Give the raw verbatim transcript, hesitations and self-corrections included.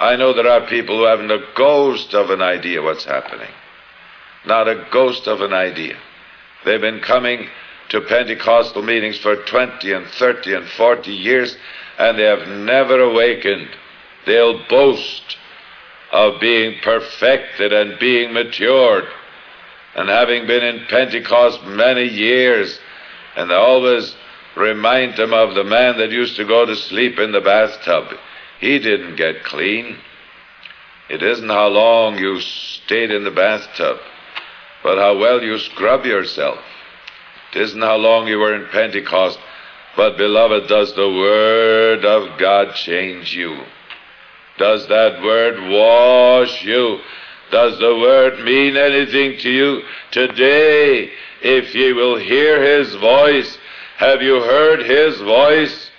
I know there are people who haven't a ghost of an idea what's happening. Not a ghost of an idea. They've been coming to Pentecostal meetings for twenty and thirty and forty years, and they have never awakened. They'll boast of being perfected and being matured, and having been in Pentecost many years, and they always remind them of the man that used to go to sleep in the bathtub. He didn't get clean. It isn't how long you stayed in the bathtub, but how well you scrub yourself. It isn't how long you were in Pentecost, but, beloved, does the Word of God change you? Does that Word wash you? Does the Word mean anything to you today? If ye will hear His voice, have you heard His voice?